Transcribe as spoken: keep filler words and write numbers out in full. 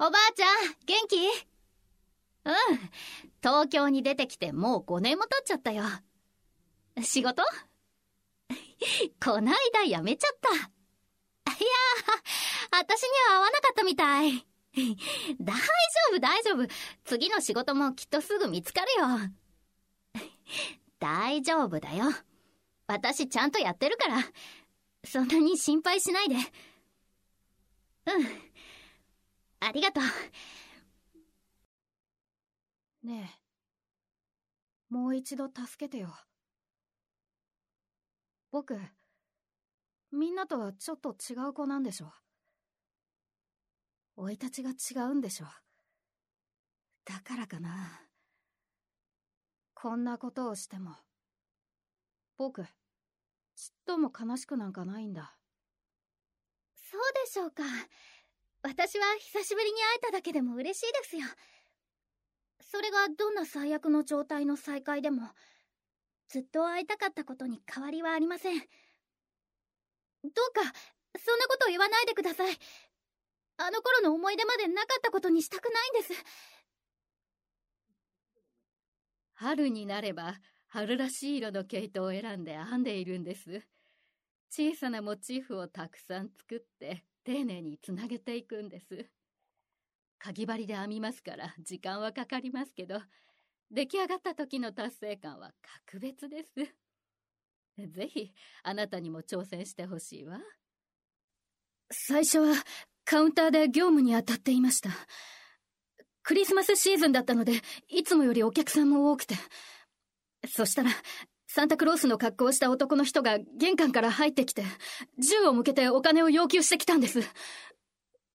おばあちゃん、元気？うん。東京に出てきてもうごねんも経っちゃったよ。仕事？こないだ辞めちゃった。いやー、私には合わなかったみたい。大丈夫大丈夫。次の仕事もきっとすぐ見つかるよ。大丈夫だよ。私ちゃんとやってるから。そんなに心配しないで。うん。ありがとう。 ねえ、もう一度助けてよ。僕、みんなとはちょっと違う子なんでしょ。生い立ちが違うんでしょ。だからかな。こんなことをしても、僕、ちっとも悲しくなんかないんだ。 そうでしょうか。私は久しぶりに会えただけでも嬉しいですよ。それがどんな最悪の状態の再会でも、ずっと会いたかったことに変わりはありません。どうか、そんなこと言わないでください。あの頃の思い出までなかったことにしたくないんです。 春になれば、春らしい色の毛糸を選んで編んでいるんです。小さなモチーフをたくさん作って、丁寧につなげていくんです。かぎ針で編みますから時間はかかりますけど、出来上がった時の達成感は格別です。ぜひあなたにも挑戦してほしいわ。 最初はカウンターで業務に当たっていました。クリスマスシーズンだったので、いつもよりお客さんも多くて。そしたらサンタクロースの格好をした男の人が玄関から入ってきて、銃を向けてお金を要求してきたんです。